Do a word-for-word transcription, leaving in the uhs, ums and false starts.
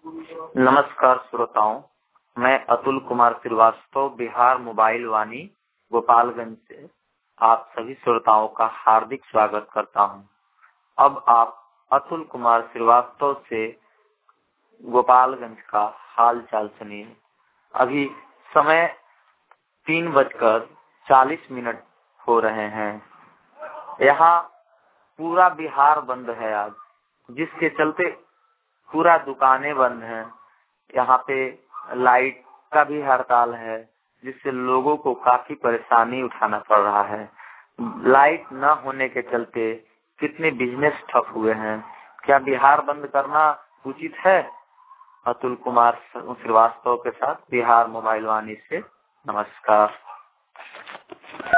नमस्कार श्रोताओं, मैं अतुल कुमार श्रीवास्तव बिहार मोबाइल वाणी गोपालगंज से आप सभी श्रोताओं का हार्दिक स्वागत करता हूं। अब आप अतुल कुमार श्रीवास्तव से गोपालगंज का हाल चाल सुनिए। अभी समय तीन बजकर चालीस मिनट हो रहे हैं। यहाँ पूरा बिहार बंद है आज, जिसके चलते पूरा दुकानें बंद हैं। यहाँ पे लाइट का भी हड़ताल है, जिससे लोगों को काफी परेशानी उठाना पड़ रहा है। लाइट न होने के चलते कितने बिजनेस ठप हुए हैं। क्या बिहार बंद करना उचित है? अतुल कुमार श्रीवास्तव के साथ बिहार मोबाइल वाणी से नमस्कार।